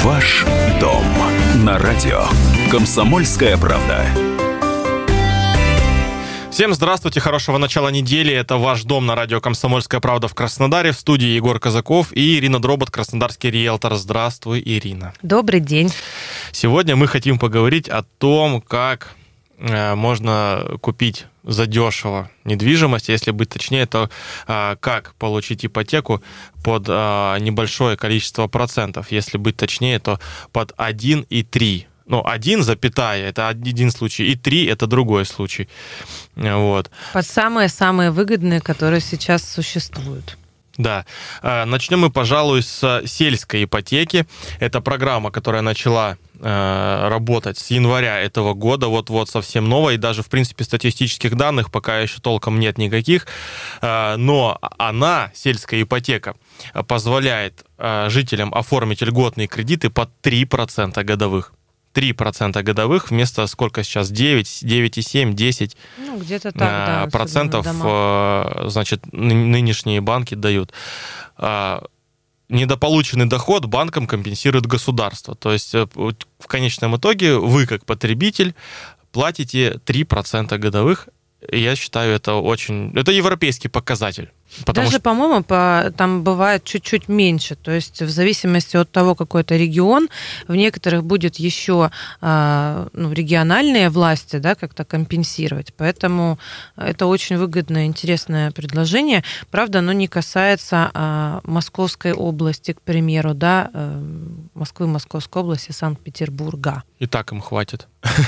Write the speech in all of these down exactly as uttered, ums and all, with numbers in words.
Ваш дом на радио «Комсомольская правда». Всем здравствуйте, хорошего начала недели. Это «Ваш дом» на радио «Комсомольская правда» в Краснодаре. В студии Егор Казаков и Ирина Дробот, краснодарский риэлтор. Здравствуй, Ирина. Добрый день. Сегодня мы хотим поговорить о том, как э, можно купить задешево недвижимость. Если быть точнее, то э, как получить ипотеку под э, небольшое количество процентов. Если быть точнее, то под один и три. Ну, один, запятая, это один случай, и три, это другой случай. Вот. Под самые-самые выгодные, которые сейчас существуют. Да. Начнем мы, пожалуй, с сельской ипотеки. Это программа, которая начала работать с января этого года, вот-вот совсем новая, и даже, в принципе, статистических данных пока еще толком нет никаких, но она, сельская ипотека, позволяет жителям оформить льготные кредиты под три процента годовых. три процента годовых вместо сколько сейчас? девять, девять и семь, десять ну, где-то так, да, процентов, значит, нынешние банки дают. Недополученный доход банкам компенсирует государство. То есть в конечном итоге вы, как потребитель, платите три процента годовых. Я считаю, это очень... Это европейский показатель. Даже, что... по-моему, по... там бывает чуть-чуть меньше. То есть в зависимости от того, какой это регион, в некоторых будет еще ну, региональные власти, да, как-то компенсировать. Поэтому это очень выгодное, интересное предложение. Правда, оно не касается а, Московской области, к примеру, да, Москвы, Московской области, Санкт-Петербурга. И так им хватит.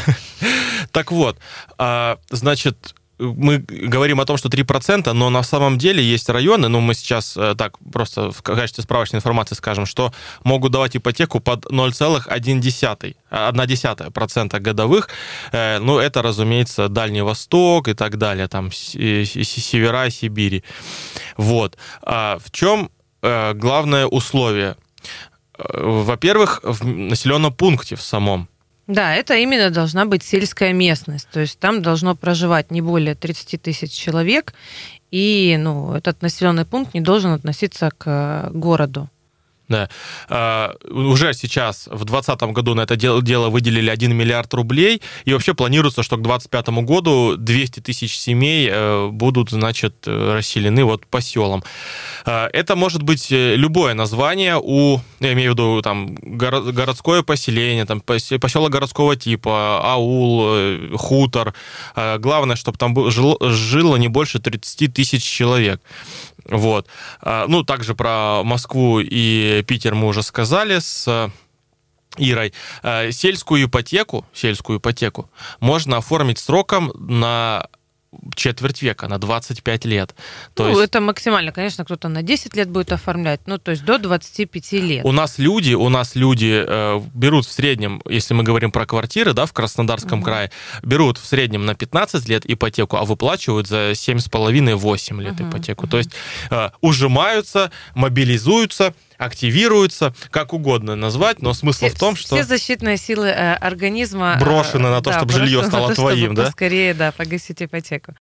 Так вот, значит... Мы говорим о том, что три процента, но на самом деле есть районы, ну, мы сейчас так просто в качестве справочной информации скажем, что могут давать ипотеку под ноль целых одна десятая процента годовых. Ну, это, разумеется, Дальний Восток и так далее, там, севера Сибири. Вот. В чем главное условие? Во-первых, в населенном пункте в самом. Да, это именно должна быть сельская местность, то есть там должно проживать не более тридцать тысяч человек, и ну, этот населенный пункт не должен относиться к городу. Да. Uh, уже сейчас, в двадцатом году, на это дело, дело выделили один миллиард рублей, и вообще планируется, что к двадцать пятому году двести тысяч семей uh, будут, значит, расселены вот по селам. Uh, это может быть любое название у, я имею в виду, там, горо- городское поселение, там, поселок городского типа, аул, хутор. Uh, главное, чтобы там жило, жило не больше тридцать тысяч человек. Вот. Ну, также про Москву и Питер мы уже сказали с Ирой. Сельскую ипотеку, сельскую ипотеку можно оформить сроком на четверть века, на двадцать пять лет. То ну, есть... это максимально. Конечно, кто-то на десять лет будет оформлять, ну, то есть до двадцати пяти лет. У нас люди, у нас люди э, берут в среднем, если мы говорим про квартиры, да, в Краснодарском угу. крае, берут в среднем на пятнадцать лет ипотеку, а выплачивают за семь с половиной - восемь лет угу. ипотеку. Угу. То есть э, ужимаются, мобилизуются, активируются, как угодно назвать, но смысл все, в том, что... Все защитные силы э, организма... Брошены э, на то, да, чтобы жилье стало то, твоим, чтобы да? Поскорее, да, погасить ипотеку.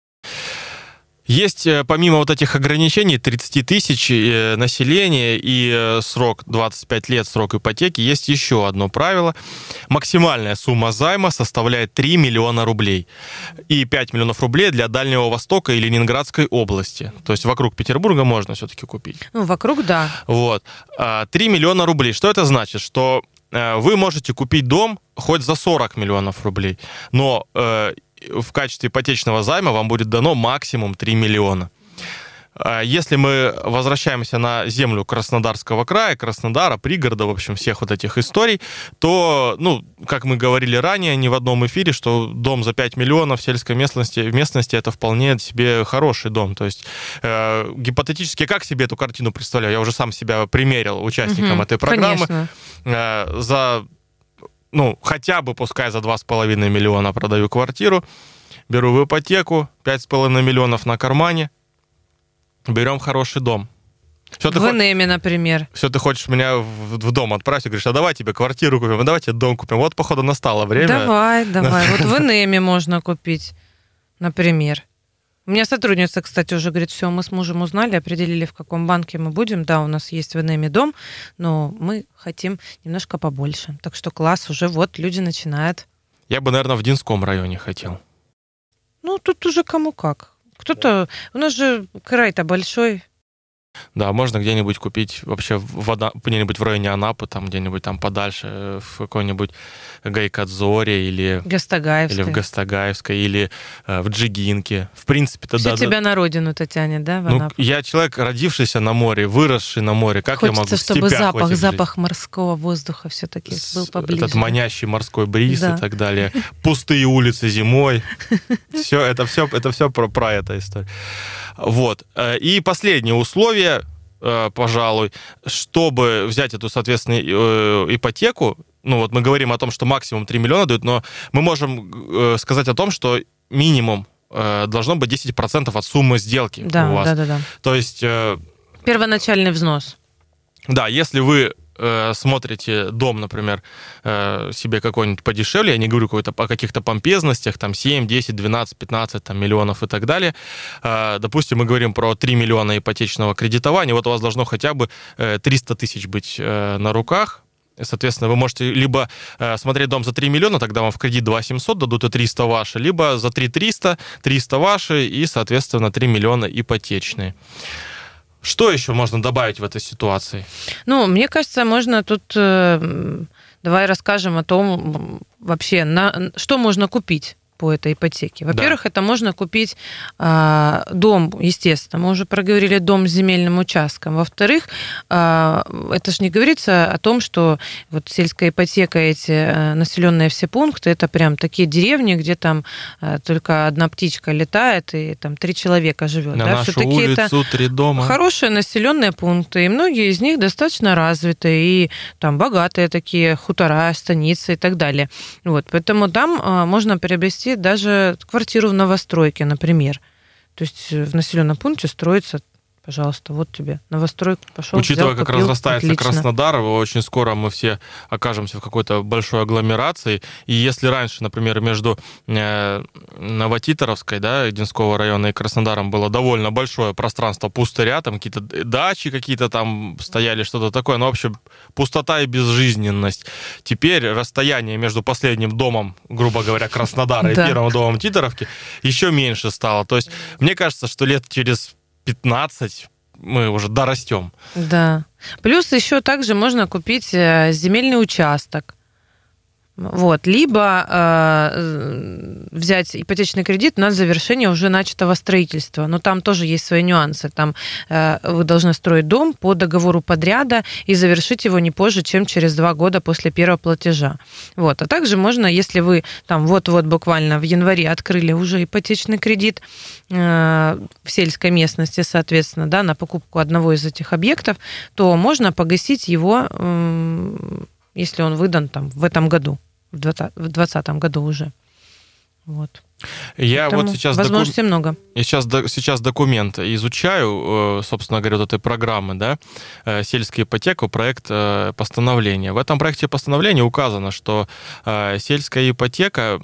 Есть, помимо вот этих ограничений, тридцать тысяч населения и срок двадцать пять лет, срок ипотеки, есть еще одно правило. Максимальная сумма займа составляет три миллиона рублей. И пять миллионов рублей для Дальнего Востока и Ленинградской области. То есть вокруг Петербурга можно все-таки купить. Ну, вокруг, да. Вот. три миллиона рублей. Что это значит? Что вы можете купить дом хоть за сорок миллионов рублей, но... в качестве ипотечного займа вам будет дано максимум три миллиона. Если мы возвращаемся на землю Краснодарского края, Краснодара, пригорода, в общем, всех вот этих историй, то, ну, как мы говорили ранее, не в одном эфире, что дом за пять миллионов в сельской местности, в местности это вполне себе хороший дом. То есть э, гипотетически, как себе эту картину представляю? Я уже сам себя примерил участником угу, этой программы. Э, за... Ну, хотя бы, пускай за два с половиной миллиона продаю квартиру, беру в ипотеку, пять с половиной миллионов на кармане, берем хороший дом. Все, в Инеме, хо... например. Все, ты хочешь меня в, в дом отправить, и говоришь, а давай тебе квартиру купим, а давай тебе дом купим. Вот, походу, настало время. Давай, давай. Вот в Инеме можно купить, например. У меня сотрудница, кстати, уже говорит, все, мы с мужем узнали, определили, в каком банке мы будем. Да, у нас есть в эн эм дом, но мы хотим немножко побольше. Так что класс, уже вот люди начинают. Я бы, наверное, в Динском районе хотел. Ну, тут уже кому как. Кто-то... У нас же край-то большой. Да, можно где-нибудь купить вообще в, где-нибудь в районе Анапы, там где-нибудь там подальше, в какой-нибудь Гайкадзоре или, или в Гастагаевской, или э, в Джигинке. В принципе-то Все да. тебя да. на родину-то тянет, да, в ну, Анапу? Я человек, родившийся на море, выросший на море. Как Хочется, я могу в чтобы степях запах, жить? запах морского воздуха все-таки был поближе. Этот манящий морской бриз да. и так далее. Пустые улицы зимой. Все, это все, это все про, про эту историю. Вот. И последнее условие, пожалуй, чтобы взять эту, соответственно, ипотеку, ну вот мы говорим о том, что максимум три миллиона дают, но мы можем сказать о том, что минимум должно быть десять процентов от суммы сделки да, у вас. Да, да, да. То есть... Первоначальный взнос. Да, если вы смотрите дом, например, себе какой-нибудь подешевле, я не говорю какой-то о каких-то помпезностях, там семь, десять, двенадцать, пятнадцать там, миллионов и так далее. Допустим, мы говорим про три миллиона ипотечного кредитования, вот у вас должно хотя бы триста тысяч быть на руках. Соответственно, вы можете либо смотреть дом за три миллиона, тогда вам в кредит два семьсот дадут и триста ваши, либо за три триста, триста ваши и, соответственно, три миллиона ипотечные. Что еще можно добавить в этой ситуации? Ну, мне кажется, можно тут... Э, давай расскажем о том, вообще, на, что можно купить по этой ипотеке. Во-первых, да. это можно купить э, дом, естественно, мы уже проговорили, дом с земельным участком. Во-вторых, э, это же не говорится о том, что вот сельская ипотека, эти э, населенные все пункты, это прям такие деревни, где там э, только одна птичка летает и там три человека живет. На да? нашу Все-таки улицу это три дома. Хорошие населенные пункты, и многие из них достаточно развиты, и там богатые такие хутора, станицы и так далее. Вот, поэтому там э, можно приобрести даже квартиру в новостройке, например. То есть в населенном пункте строится, пожалуйста, вот тебе новостройку пошел, Учитывая, взял, как купил, разрастается отлично. Краснодар, очень скоро мы все окажемся в какой-то большой агломерации. И если раньше, например, между Новотитаровской, да, Динского района и Краснодаром было довольно большое пространство пустыря, там какие-то дачи какие-то там стояли, что-то такое, ну, в общем, пустота и безжизненность. Теперь расстояние между последним домом, грубо говоря, Краснодара и первым домом Титаровки еще меньше стало. То есть, мне кажется, что лет через пятнадцать мы уже дорастем. Да. Плюс еще также можно купить земельный участок. Вот. Либо э, взять ипотечный кредит на завершение уже начатого строительства. Но там тоже есть свои нюансы. Там э, вы должны строить дом по договору подряда и завершить его не позже, чем через два года после первого платежа. Вот. А также можно, если вы там вот-вот буквально в январе открыли уже ипотечный кредит э, в сельской местности, соответственно, да, на покупку одного из этих объектов, то можно погасить его, э, если он выдан там в этом году. В двадцатом году уже. Вот. Я Поэтому вот сейчас возможностей доку... много. Я сейчас, сейчас документ изучаю, собственно говоря, вот этой программы, да, сельская ипотека, проект постановления. В этом проекте постановления указано, что сельская ипотека,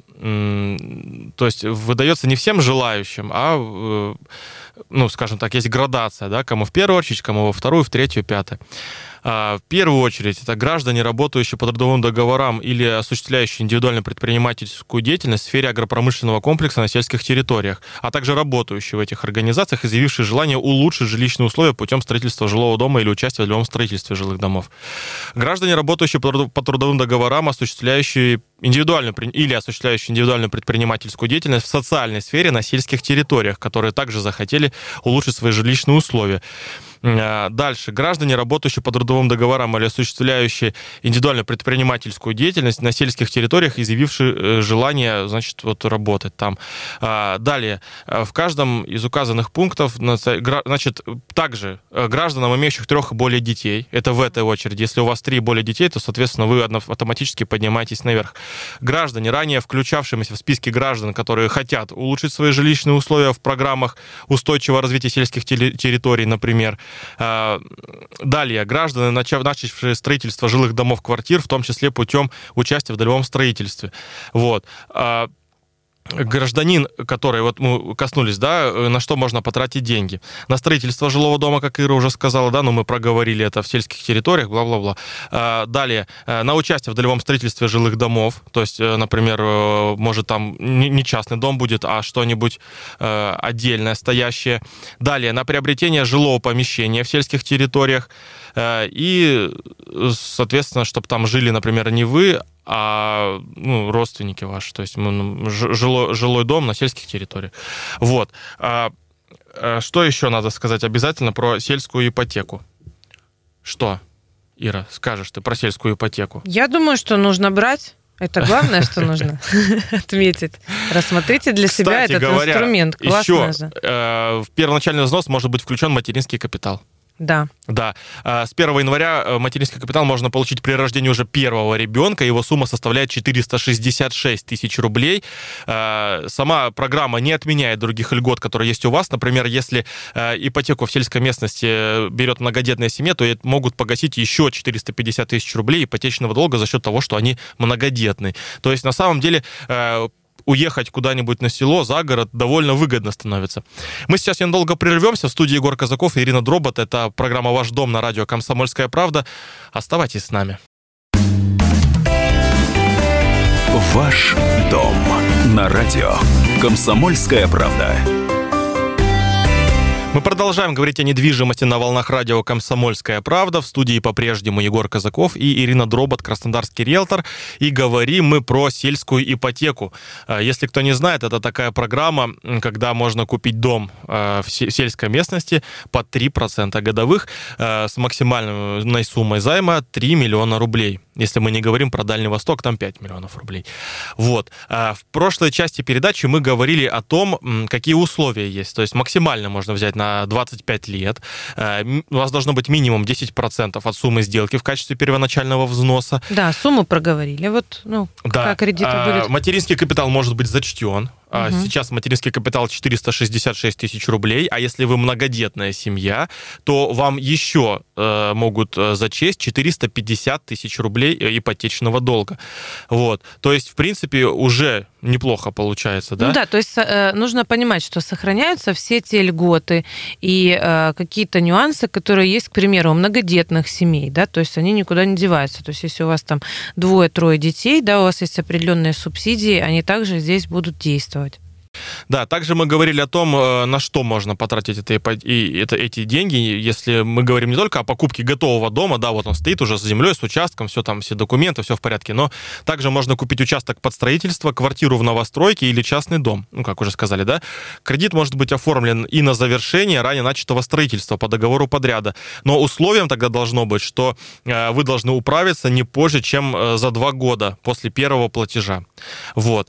то есть выдается не всем желающим, а, ну, скажем так, есть градация, да, кому в первую очередь, кому во вторую, в третью, пятую. В первую очередь, это граждане, работающие по трудовым договорам или осуществляющие индивидуальную предпринимательскую деятельность в сфере агропромышленного комплекса на сельских территориях, а также работающие в этих организациях, изъявившие желание улучшить жилищные условия путем строительства жилого дома или участия в любом строительстве жилых домов. Граждане, работающие по трудовым договорам, осуществляющие индивидуальную или осуществляющие индивидуальную предпринимательскую деятельность в социальной сфере на сельских территориях, которые также захотели улучшить свои жилищные условия. Дальше. Граждане, работающие по трудовым договорам или осуществляющие индивидуальную предпринимательскую деятельность на сельских территориях, изъявившие желание, значит, вот работать там. Далее. В каждом из указанных пунктов, значит, также гражданам, имеющих трех и более детей, это в этой очереди. Если у вас три и более детей, то, соответственно, вы автоматически поднимаетесь наверх. Граждане, ранее включавшимися в списки граждан, которые хотят улучшить свои жилищные условия в программах устойчивого развития сельских территорий, например. Далее, граждане, начавшие строительство жилых домов, квартир, в том числе путем участия в долевом строительстве. Вот. гражданин, который, вот мы коснулись, да, на что можно потратить деньги. На строительство жилого дома, как Ира уже сказала, да, но мы проговорили это в сельских территориях, бла-бла-бла. Далее, на участие в долевом строительстве жилых домов, то есть, например, может там не частный дом будет, а что-нибудь отдельное, стоящее. Далее, на приобретение жилого помещения в сельских территориях и, соответственно, чтобы там жили, например, не вы, а ну, родственники ваши, то есть жилой, жилой дом на сельских территориях. Вот. А, а что еще надо сказать обязательно про сельскую ипотеку? Что, Ира, скажешь ты про сельскую ипотеку? Я думаю, что нужно брать. Это главное, что нужно отметить. Рассмотрите для себя этот инструмент. Классно же. В первоначальный взнос может быть включен материнский капитал. Да. Да. С первого января материнский капитал можно получить при рождении уже первого ребенка. Его сумма составляет четыреста шестьдесят шесть тысяч рублей. Сама программа не отменяет других льгот, которые есть у вас. Например, если ипотеку в сельской местности берет многодетная семья, то могут погасить еще четыреста пятьдесят тысяч рублей ипотечного долга за счет того, что они многодетные. То есть, на самом деле, уехать куда-нибудь на село, за город довольно выгодно становится. Мы сейчас ненадолго прервемся. В студии Егор Казаков и Ирина Дробот. Это программа «Ваш дом» на радио «Комсомольская правда». Оставайтесь с нами. «Ваш дом» на радио «Комсомольская правда». Мы продолжаем говорить о недвижимости на волнах радио «Комсомольская правда». В студии по-прежнему Егор Казаков и Ирина Дробот, краснодарский риэлтор. И говорим мы про сельскую ипотеку. Если кто не знает, это такая программа, когда можно купить дом в сельской местности под три процента годовых с максимальной суммой займа три миллиона рублей. Если мы не говорим про Дальний Восток, там пять миллионов рублей. Вот. В прошлой части передачи мы говорили о том, какие условия есть. То есть максимально можно взять на двадцать пять лет. У вас должно быть минимум десять процентов от суммы сделки в качестве первоначального взноса. Да, сумму проговорили. Вот, ну, да. Какая кредита будет? Материнский капитал может быть зачтен. Угу. Сейчас материнский капитал четыреста шестьдесят шесть тысяч рублей, а если вы многодетная семья, то вам еще э, могут зачесть четыреста пятьдесят тысяч рублей ипотечного долга. Вот. То есть, в принципе, уже неплохо получается, да? Ну да, то есть э, нужно понимать, что сохраняются все те льготы и э, какие-то нюансы, которые есть, к примеру, у многодетных семей, да, то есть они никуда не деваются. То есть если у вас там двое-трое детей, да, у вас есть определенные субсидии, они также здесь будут действовать. Да, также мы говорили о том, на что можно потратить это, и это, эти деньги, если мы говорим не только о покупке готового дома, да, вот он стоит уже с землей, с участком, все там, все документы, все в порядке, но также можно купить участок под строительство, квартиру в новостройке или частный дом, ну, как уже сказали, да. Кредит может быть оформлен и на завершение ранее начатого строительства по договору подряда, но условием тогда должно быть, что вы должны управиться не позже, чем за два года после первого платежа. Вот.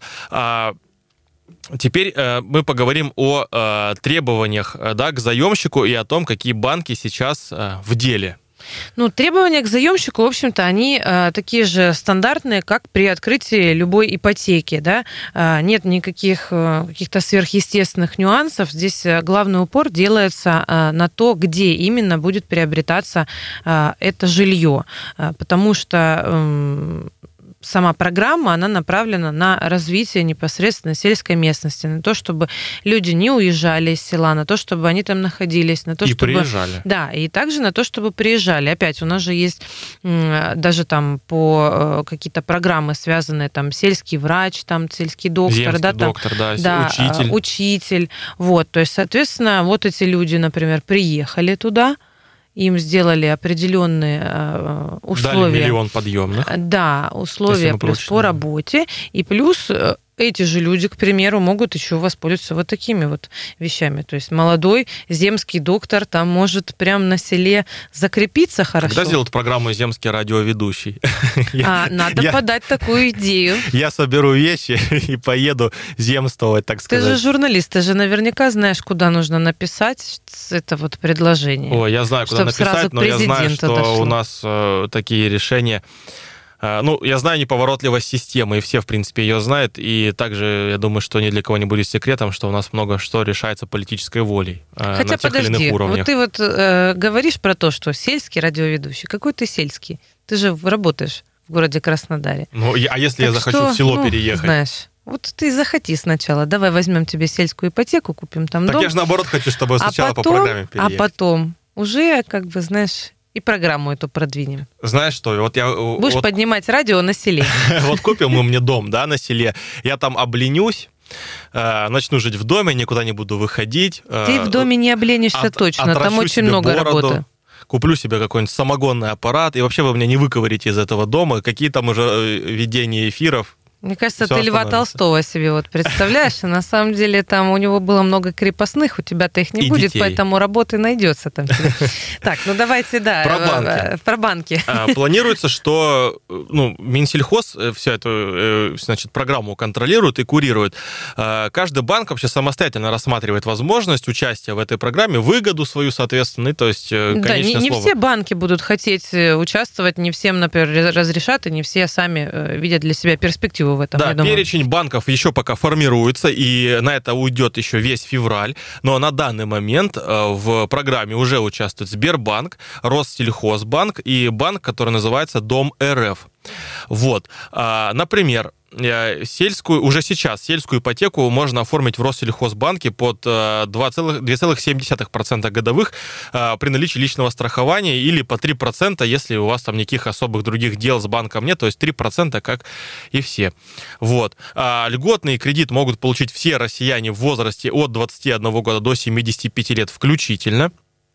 Теперь э, мы поговорим о э, требованиях э, да, к заемщику и о том, какие банки сейчас э, в деле. Ну, требования к заемщику, в общем-то, они э, такие же стандартные, как при открытии любой ипотеки, да. Э, нет никаких э, каких-то сверхъестественных нюансов. Здесь главный упор делается э, на то, где именно будет приобретаться э, это жилье, э, потому что э, сама программа, она направлена на развитие непосредственно сельской местности, на то, чтобы люди не уезжали из села, на то, чтобы они там находились, на то, и чтобы... приезжали. Да, и также на то, чтобы приезжали. Опять, у нас же есть даже там по какие-то программы, связанные там сельский врач, там сельский доктор, Земский да, там, доктор, да, да, учитель. учитель. Вот, то есть, соответственно, вот эти люди, например, приехали туда, им сделали определенные условия. Дали миллион подъемных. Да, условия плюс по работе. И плюс эти же люди, к примеру, могут еще воспользоваться вот такими вот вещами. То есть молодой земский доктор там может прямо на селе закрепиться хорошо. Когда сделают программу «Земский радиоведущий»? А, надо я, подать такую идею. Я соберу вещи и поеду земствовать, так сказать. Ты же журналист, ты же наверняка знаешь, куда нужно написать это вот предложение. О, я знаю, куда написать, но я знаю, что дошло. У нас э, такие решения... Ну, я знаю неповоротливость системы, и все, в принципе, ее знают. И также, я думаю, что ни для кого не будет секретом, что у нас много что решается политической волей. Хотя, на тех подожди, или иных уровнях. Вот ты вот э, говоришь про то, что сельский радиоведущий. Какой ты сельский? Ты же работаешь в городе Краснодаре. Ну, а если так я захочу что, в село ну, переехать? Знаешь, Вот ты захоти сначала. Давай возьмем тебе сельскую ипотеку, купим там так дом. Так я же наоборот хочу с тобой сначала а потом, по программе переехать. А потом уже, как бы, знаешь, и программу эту продвинем. Знаешь что, вот я... Будешь вот, поднимать радио на селе. Вот купим мы мне дом, да, на селе. Я там обленюсь, начну жить в доме, никуда не буду выходить. Ты в доме не обленишься точно, там очень много работы. Куплю себе какой-нибудь самогонный аппарат, и вообще вы меня не выковырите из этого дома. Какие там уже ведения эфиров. Мне кажется, ты Льва Толстого себе вот представляешь, и на самом деле там у него было много крепостных, у тебя-то их не и будет, детей. Поэтому работы найдется там. Так, ну давайте, да. Про банки. Про банки. Планируется, что ну, Минсельхоз всю эту значит, программу контролирует и курирует. Каждый банк вообще самостоятельно рассматривает возможность участия в этой программе, выгоду свою, соответственно, то есть конечное да, не, не слово. все банки будут хотеть участвовать, не всем, например, разрешат, и не все сами видят для себя перспективу в этом. Да, перечень банков еще пока формируется, и на это уйдет еще весь февраль, но на данный момент в программе уже участвует Сбербанк, Россельхозбанк и банк, который называется Дом РФ. Вот, например, сельскую, уже сейчас сельскую ипотеку можно оформить в Россельхозбанке под два целых семь десятых процента годовых при наличии личного страхования или по три процента, если у вас там никаких особых других дел с банком нет, то есть три процента, как и все. Вот. А льготный кредит могут получить все россияне в возрасте от двадцати одного года до семидесяти пяти лет включительно.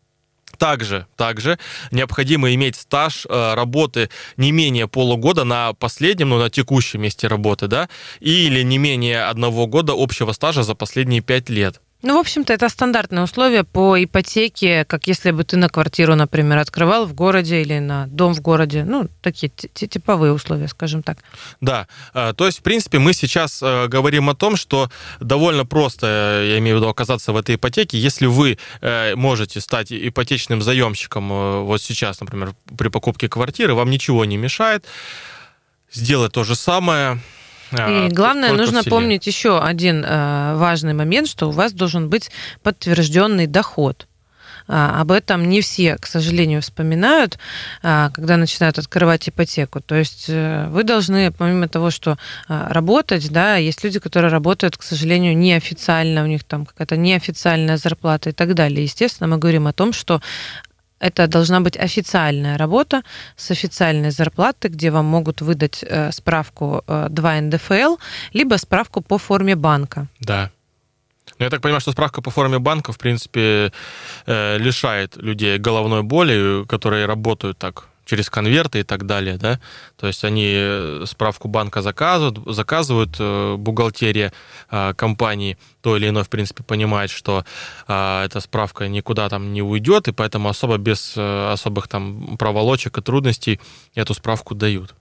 Также, также необходимо иметь стаж э, работы не менее полугода на последнем, ну, на текущем месте работы, да, или не менее одного года общего стажа за последние пять лет. Ну, в общем-то, это стандартные условия по ипотеке, как если бы ты на квартиру, например, открывал в городе или на дом в городе. Ну, такие типовые условия, скажем так. Да, то есть, в принципе, мы сейчас говорим о том, что довольно просто, я имею в виду, оказаться в этой ипотеке, если вы можете стать ипотечным заемщиком вот сейчас, например, при покупке квартиры, вам ничего не мешает сделать то же самое. И главное, нужно помнить еще один э, важный момент, что у вас должен быть подтвержденный доход. А, об этом не все, к сожалению, вспоминают, а, когда начинают открывать ипотеку. То есть э, вы должны, помимо того, что а, работать, да, есть люди, которые работают, к сожалению, неофициально, у них там какая-то неофициальная зарплата и так далее. Естественно, мы говорим о том, что это должна быть официальная работа с официальной зарплатой, где вам могут выдать э, справку э, два эн дэ эф эл, либо справку по форме банка. Да. Но я так понимаю, что справка по форме банка, в принципе, э, лишает людей головной боли, которые работают так через конверты и так далее, да, то есть они справку банка заказывают, заказывают бухгалтерия компании, то или иное, в принципе, понимает, что эта справка никуда там не уйдет, и поэтому особо без особых там проволочек и трудностей эту справку дают.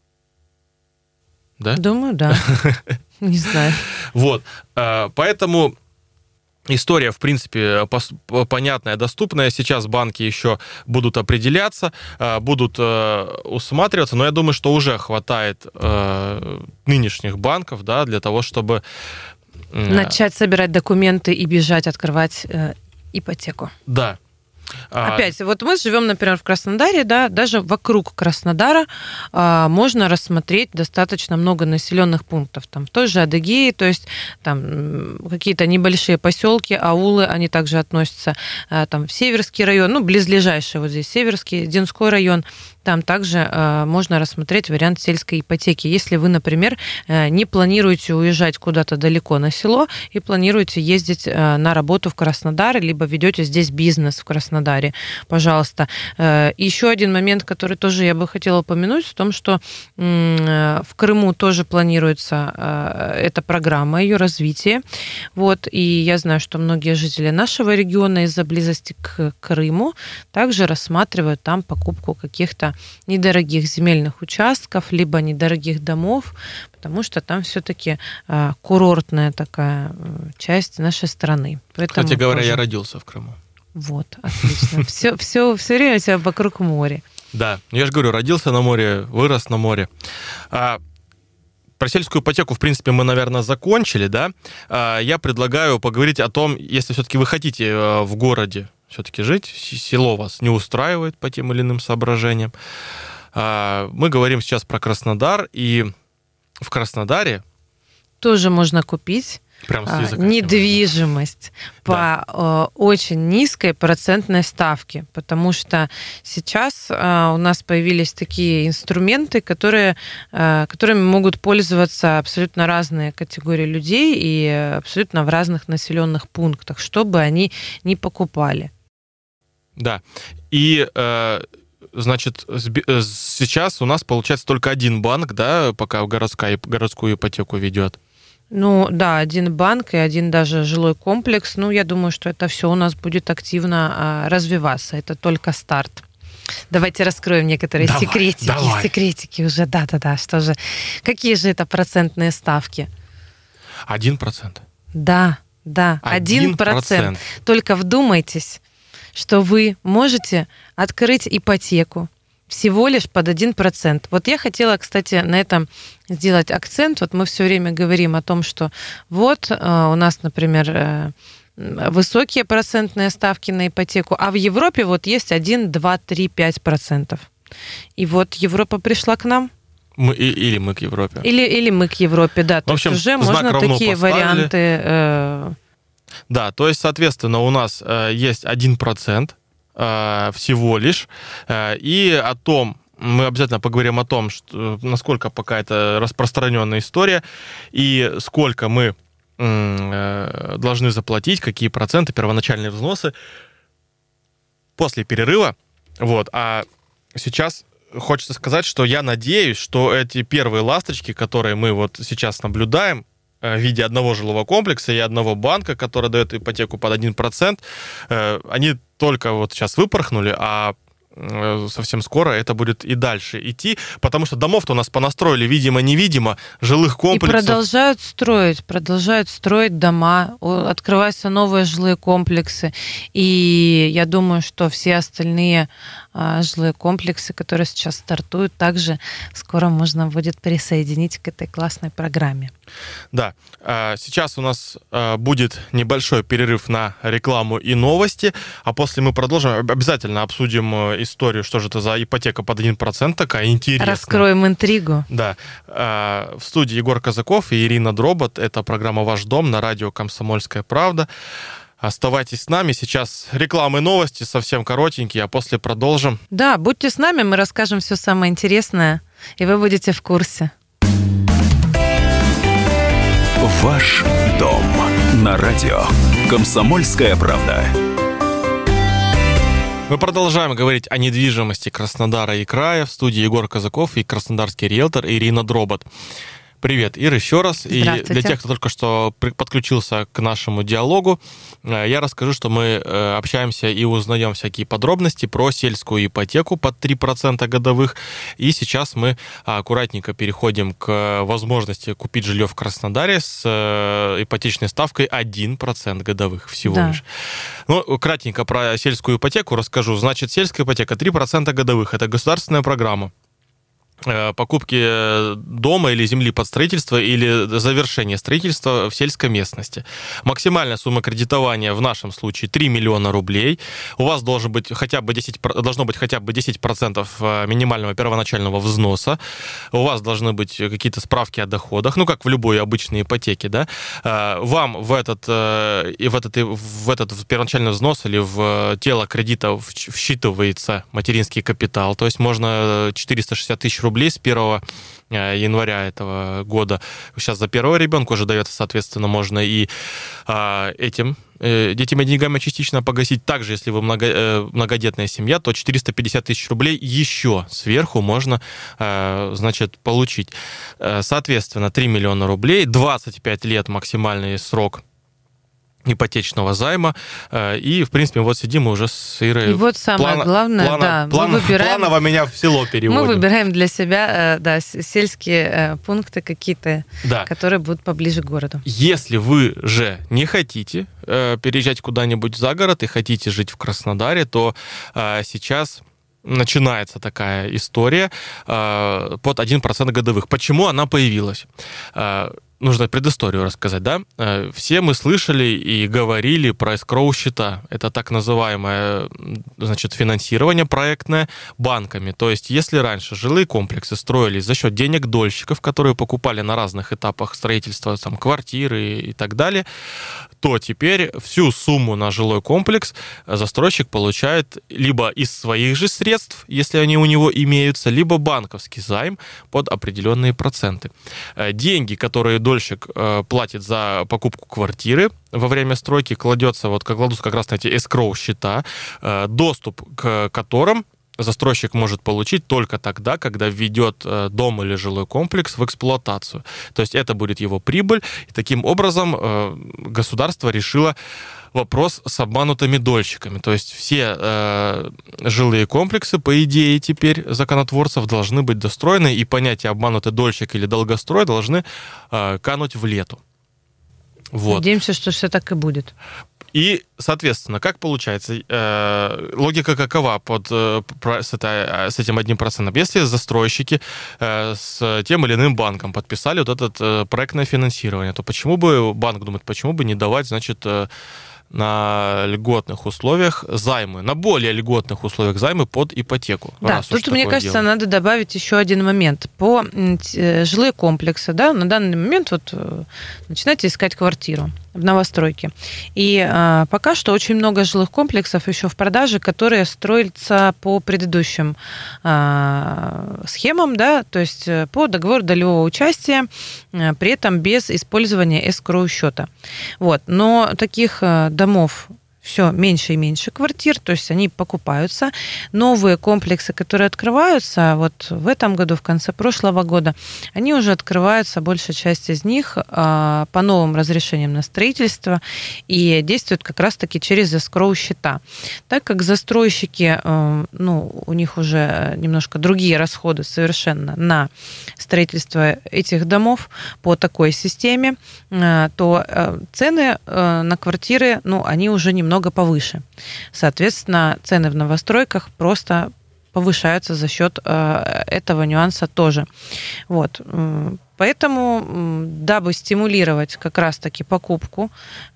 Да? Думаю, да. Не знаю. Вот, поэтому... История, в принципе, понятная, доступная. Сейчас банки еще будут определяться, будут усматриваться, но я думаю, что уже хватает нынешних банков, да, для того, чтобы... Начать собирать документы и бежать открывать ипотеку. Да. Опять, вот мы живем, например, в Краснодаре, да, даже вокруг Краснодара а, можно рассмотреть достаточно много населенных пунктов. Там в той же Адыгее, то есть там какие-то небольшие поселки, аулы, они также относятся а, там, в Северский район, ну, близлежащий вот здесь Северский, Динской район. Там также э, можно рассмотреть вариант сельской ипотеки. Если вы, например, э, не планируете уезжать куда-то далеко на село и планируете ездить э, на работу в Краснодар, либо ведете здесь бизнес в Краснодаре, пожалуйста. Э, еще один момент, который тоже я бы хотела упомянуть, в том, что э, в Крыму тоже планируется э, эта программа, ее развитие. Вот, и я знаю, что многие жители нашего региона из-за близости к Крыму также рассматривают там покупку каких-то недорогих земельных участков, либо недорогих домов, потому что там все-таки э, курортная такая часть нашей страны. Поэтому Кстати говоря, тоже... я родился в Крыму. Вот, отлично. Все, все, все время у тебя вокруг моря. Да, я же говорю, родился на море, вырос на море. А, про сельскую ипотеку, в принципе, мы, наверное, закончили, да? А, я предлагаю поговорить о том, если все-таки вы хотите в городе все-таки жить, село вас не устраивает по тем или иным соображениям. Мы говорим сейчас про Краснодар, и в Краснодаре тоже можно купить Прям с языка недвижимость по да. э, очень низкой процентной ставке, потому что сейчас э, у нас появились такие инструменты, которые, э, которыми могут пользоваться абсолютно разные категории людей и абсолютно в разных населенных пунктах, чтобы они не покупали. Да, и э, значит, сейчас у нас получается только один банк, да, пока городская, городскую ипотеку ведет. Ну да, один банк и один даже жилой комплекс. Ну, я думаю, что это все у нас будет активно а, развиваться. Это только старт. Давайте раскроем некоторые давай, секретики. Давай. Секретики уже, да-да-да. Что же? Какие же это процентные ставки? Один процент. Да, да, один процент. Только вдумайтесь, что вы можете открыть ипотеку всего лишь под один процент. Вот я хотела, кстати, на этом сделать акцент. Вот мы все время говорим о том, что вот у нас, например, высокие процентные ставки на ипотеку, а в Европе вот есть один, два, три, пять процентов. И вот Европа пришла к нам. Мы, или мы к Европе. Или, или мы к Европе, да. То в общем, есть уже можно такие поставили. Варианты... Э... Да, то есть, соответственно, у нас э, есть один процент всего лишь. И о том, мы обязательно поговорим о том, что, насколько пока это распространенная история, и сколько мы должны заплатить, какие проценты, первоначальные взносы после перерыва. Вот. А сейчас хочется сказать, что я надеюсь, что эти первые ласточки, которые мы вот сейчас наблюдаем, в виде одного жилого комплекса и одного банка, который дает ипотеку под один процент, они только вот сейчас выпорхнули, а совсем скоро это будет и дальше идти, потому что домов-то у нас понастроили, видимо-невидимо, жилых комплексов. И продолжают строить, продолжают строить дома, открываются новые жилые комплексы, и я думаю, что все остальные жилые комплексы, которые сейчас стартуют, также скоро можно будет присоединить к этой классной программе. Да, сейчас у нас будет небольшой перерыв на рекламу и новости, а после мы продолжим, обязательно обсудим историю, что же это за ипотека под один процент такая интересная. Раскроем интригу. Да. В студии Егор Казаков и Ирина Дробот. Это программа «Ваш дом» на радио «Комсомольская правда». Оставайтесь с нами. Сейчас рекламы и новости совсем коротенькие, а после продолжим. Да, будьте с нами, мы расскажем все самое интересное, и вы будете в курсе. «Ваш дом» на радио «Комсомольская правда». Мы продолжаем говорить о недвижимости Краснодара и края. В студии Егор Казаков и краснодарский риэлтор Ирина Дробот. Привет, Ир, еще раз. И для тех, кто только что подключился к нашему диалогу, я расскажу, что мы общаемся и узнаем всякие подробности про сельскую ипотеку под три процента годовых. И сейчас мы аккуратненько переходим к возможности купить жилье в Краснодаре с ипотечной ставкой один процент годовых всего да. лишь. Ну, кратенько про сельскую ипотеку расскажу. Значит, сельская ипотека три процента годовых. Это государственная программа покупки дома или земли под строительство или завершение строительства в сельской местности. Максимальная сумма кредитования в нашем случае три миллиона рублей. У вас должен быть хотя бы десять, должно быть хотя бы десять процентов минимального первоначального взноса. У вас должны быть какие-то справки о доходах, ну, как в любой обычной ипотеке, да. Вам в этот, и в этот, в этот первоначальный взнос или в тело кредита всчитывается материнский капитал, то есть можно четыреста шестьдесят тысяч рублей рублей с первого января этого года. Сейчас за первого ребенка уже дается, соответственно, можно и а, этим, этими деньгами частично погасить. Также, если вы много, многодетная семья, то четыреста пятьдесят тысяч рублей еще сверху можно, а, значит, получить. Соответственно, три миллиона рублей, двадцать пять лет максимальный срок ипотечного займа. И, в принципе, вот сидим мы уже с Ирой. И вот самое плана, главное, плана, да, плана, мы выбираем... Планово меня в село переводим. Мы выбираем для себя, да, сельские пункты какие-то, да. которые будут поближе к городу. Если вы же не хотите переезжать куда-нибудь за город и хотите жить в Краснодаре, то сейчас... начинается такая история под один процент годовых. Почему она появилась? нужно предысторию рассказать, да? Все мы слышали и говорили про эскроу-счета. Это так называемое, значит, финансирование проектное банками. То есть, если раньше жилые комплексы строились за счет денег дольщиков, которые покупали на разных этапах строительства там, квартиры и так далее, то теперь всю сумму на жилой комплекс застройщик получает либо из своих же средств, если они у него имеются, либо банковский займ под определенные проценты. Деньги, которые дольщик платит за покупку квартиры во время стройки, кладется, вот, кладутся как раз на эти эскроу-счета, доступ к которым застройщик может получить только тогда, когда введет дом или жилой комплекс в эксплуатацию. То есть это будет его прибыль. И таким образом государство решило вопрос с обманутыми дольщиками. То есть все э, жилые комплексы, по идее, теперь законотворцев должны быть достроены, и понятие обманутый дольщик или долгострой должны э, кануть в лету. Вот. Надеемся, что все так и будет. И, соответственно, как получается, э, логика какова под, э, с, это, с этим одним процентом? Если застройщики э, с тем или иным банком подписали вот это э, проектное финансирование, то почему бы, банк думает, почему бы не давать, значит, э, на льготных условиях займы, на более льготных условиях займы под ипотеку. Да, тут, мне кажется, дело. Надо добавить еще один момент. По жилые комплексы, да, на данный момент вот начинайте искать квартиру в новостройке. И а, пока что очень много жилых комплексов еще в продаже, которые строятся по предыдущим а, схемам, да, то есть по договору долевого участия, а, при этом без использования эскроу-счета. Вот. Но таких а, домов все меньше и меньше квартир, то есть они покупаются. Новые комплексы, которые открываются, вот в этом году, в конце прошлого года, они уже открываются, большая часть из них, по новым разрешениям на строительство и действуют как раз-таки через эскроу-счета. Так как застройщики, ну, у них уже немножко другие расходы совершенно на строительство этих домов по такой системе, то цены на квартиры, ну, они уже немного повыше. Соответственно, цены в новостройках просто повышаются за счет этого нюанса тоже. Вот. Поэтому, дабы стимулировать как раз-таки покупку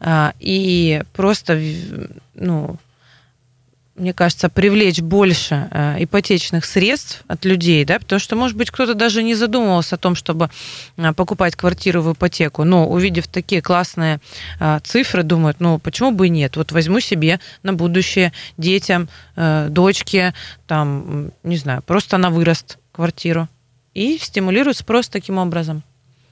и просто, ну, мне кажется, привлечь больше э, ипотечных средств от людей, да, потому что, может быть, кто-то даже не задумывался о том, чтобы э, покупать квартиру в ипотеку, но, увидев такие классные э, цифры, думают, ну, почему бы и нет, вот возьму себе на будущее, детям, э, дочке, там, не знаю, просто на вырост квартиру и стимулируют спрос таким образом.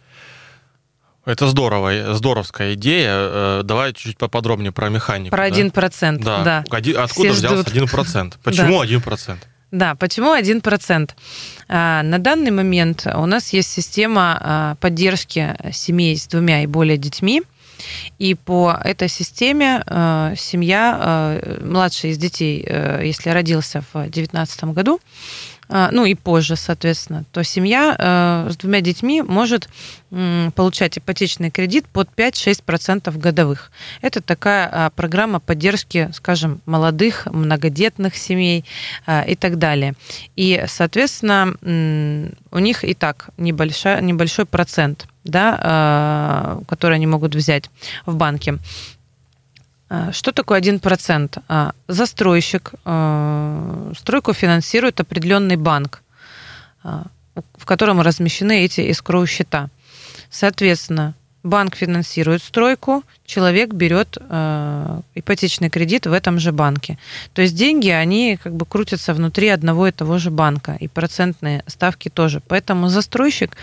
Это здорово, здоровская идея. Давай чуть-чуть поподробнее про механику. Про один процент, да. да. Один, откуда Все взялся ждут. один процент? Почему да. один процент? Да, почему один процент? На данный момент у нас есть система поддержки семей с двумя и более детьми. И по этой системе семья, младший из детей, если родился в две тысячи девятнадцатом году, ну и позже, соответственно, то семья э, с двумя детьми может э, получать ипотечный кредит под пять-шесть процентов годовых. Это такая э, программа поддержки, скажем, молодых, многодетных семей э, и так далее. И, соответственно, э, у них и так небольшой, небольшой процент, да, э, который они могут взять в банке. Что такое один процент? Застройщик стройку финансирует определенный банк, в котором размещены эти эскроу-счета. Соответственно, банк финансирует стройку, человек берет ипотечный кредит в этом же банке. То есть деньги, они как бы крутятся внутри одного и того же банка, и процентные ставки тоже. Поэтому застройщик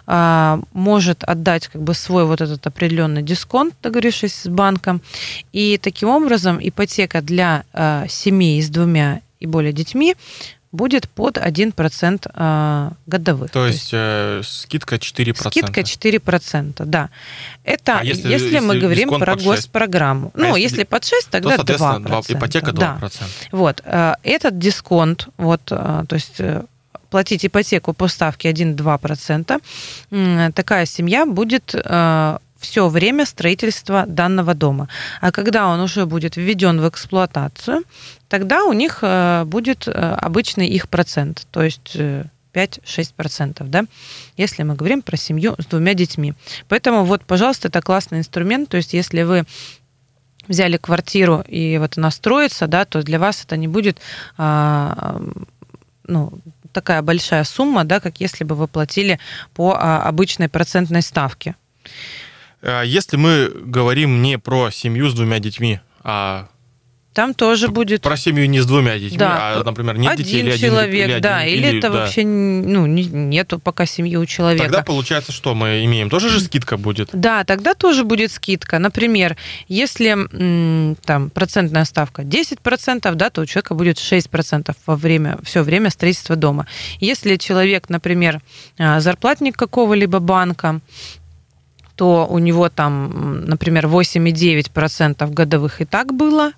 может отдать как бы свой вот этот определенный дисконт, договорившись с банком, и таким образом ипотека для семей с двумя и более детьми будет под один процент э, годовых. То, То есть э, скидка четыре процента. Скидка четыре процента, да. Это а если, если, если мы говорим про госпрограмму. А ну, если, если под шесть, тогда то, два процента. Ипотека два процента. Да. Вот. Э, этот дисконт, вот, э, то есть э, платить ипотеку по ставке один-два процента, э, такая семья будет э, все время строительства данного дома. А когда он уже будет введен в эксплуатацию, тогда у них будет обычный их процент, то есть пять-шесть процентов, да, если мы говорим про семью с двумя детьми. Поэтому вот, пожалуйста, это классный инструмент, то есть если вы взяли квартиру и вот она строится, да, то для вас это не будет а, ну, такая большая сумма, да, как если бы вы платили по а, обычной процентной ставке. Если мы говорим не про семью с двумя детьми, а там тоже п- будет... Про семью не с двумя детьми, да. а, например, нет один детей или человек, один... Или да, один, или, или это да. вообще ну, не, нету пока семьи у человека. Тогда получается, что мы имеем? Тоже же скидка будет? Да, тогда тоже будет скидка. Например, если м, там процентная ставка десять процентов, да, то у человека будет шесть процентов во время, все время строительства дома. Если человек, например, зарплатник какого-либо банка, то у него там, например, восемь целых девять десятых процента годовых и так было,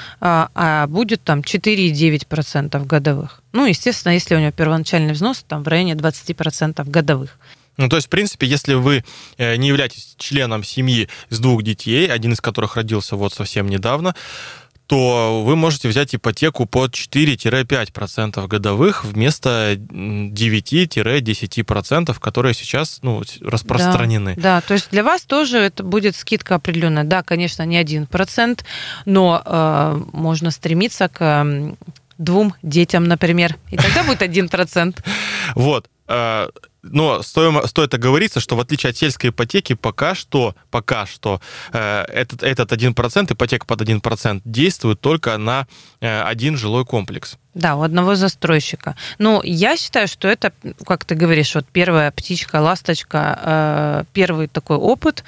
а будет там четыре целых девять десятых процента годовых. Ну, естественно, если у него первоначальный взнос там в районе двадцать процентов годовых. Ну, то есть, в принципе, если вы не являетесь членом семьи с двух детей, один из которых родился вот совсем недавно, то вы можете взять ипотеку под четыре-пять процентов годовых вместо девять-десять процентов, которые сейчас ну, распространены. Да, да, то есть для вас тоже это будет скидка определенная. Да, конечно, не один процент, но э, можно стремиться к э, двум детям, например, и тогда будет один процент. Вот. Но стоит оговориться, что в отличие от сельской ипотеки, пока что, пока что этот, этот один процент, ипотека под один процент, действует только на один жилой комплекс. Да, у одного застройщика. Ну, я считаю, что это, как ты говоришь, вот первая птичка, ласточка, первый такой опыт,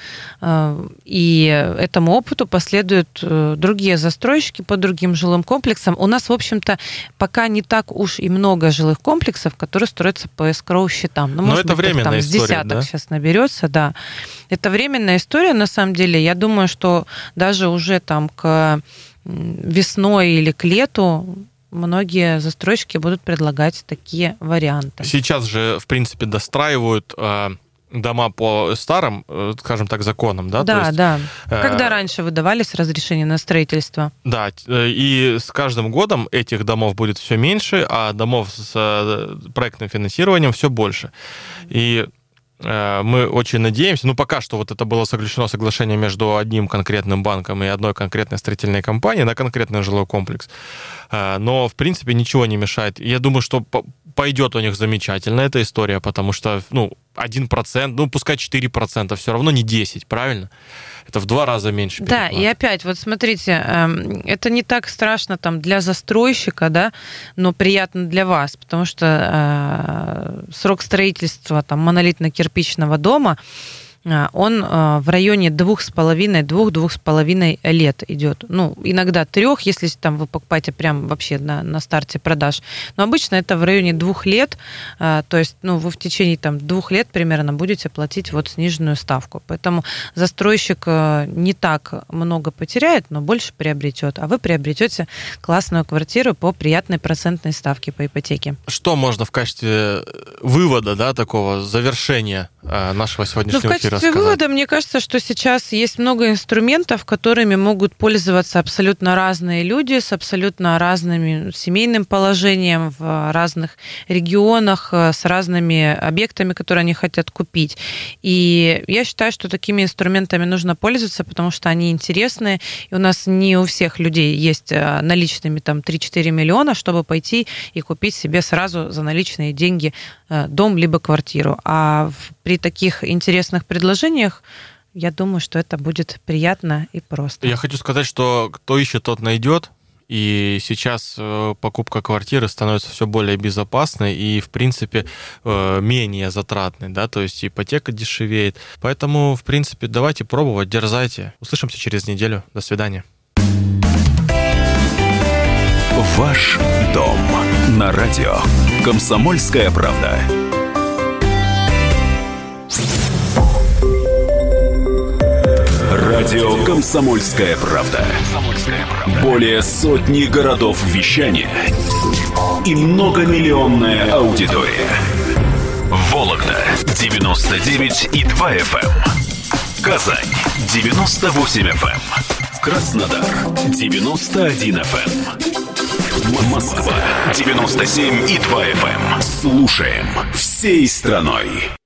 и этому опыту последуют другие застройщики по другим жилым комплексам. У нас, в общем-то, пока не так уж и много жилых комплексов, которые строятся по эскроу-счетам. Ну, Но может это быть, временная там, история, с десяток да? сейчас наберется, да. Это временная история, на самом деле. Я думаю, что даже уже там к весной или к лету многие застройщики будут предлагать такие варианты. Сейчас же, в принципе, достраивают э, дома по старым, э, скажем так, законам, да? Да, То есть, да. Э, Когда раньше выдавались разрешения на строительство? Да, и с каждым годом этих домов будет все меньше, а домов с проектным финансированием все больше. И мы очень надеемся, ну, пока что вот это было заключено соглашение между одним конкретным банком и одной конкретной строительной компанией на конкретный жилой комплекс. Но, в принципе, ничего не мешает. Я думаю, что пойдет у них замечательно эта история, потому что, ну, один процент, ну, пускай четыре процента, все равно не десять, правильно? Это в два раза меньше переплат. Да, и опять, вот смотрите, это не так страшно там для застройщика, да, но приятно для вас, потому что э, срок строительства там монолитно-кирпичного дома, он в районе двух с половиной, двух-двух с половиной лет идет. Ну, иногда трех, если там вы покупаете прям вообще на, на старте продаж. Но обычно это в районе двух лет. То есть, ну, вы в течение там двух лет примерно будете платить вот сниженную ставку. Поэтому застройщик не так много потеряет, но больше приобретет. А вы приобретете классную квартиру по приятной процентной ставке по ипотеке. Что можно в качестве вывода, да, такого завершения нашего сегодняшнего ну, в эфира качестве сказать? вывода, мне кажется, что сейчас есть много инструментов, которыми могут пользоваться абсолютно разные люди с абсолютно разным семейным положением в разных регионах, с разными объектами, которые они хотят купить. И я считаю, что такими инструментами нужно пользоваться, потому что они интересные. И у нас не у всех людей есть наличными там три-четыре миллиона, чтобы пойти и купить себе сразу за наличные деньги дом либо квартиру. А при таких интересных предложениях, я думаю, что это будет приятно и просто. Я хочу сказать, что кто ищет, тот найдет. И сейчас покупка квартиры становится все более безопасной и, в принципе, менее затратной, да, то есть ипотека дешевеет. Поэтому, в принципе, давайте пробовать, дерзайте. Услышимся через неделю. До свидания. Ваш дом на радио «Комсомольская правда». Радио «Комсомольская правда». Более сотни городов вещания и многомиллионная аудитория. Вологда девяносто девять и два эф эм, Казань девяносто восемь эф эм, Краснодар девяносто один эф эм. Москва девяносто семь и два эф эм. Слушаем всей страной.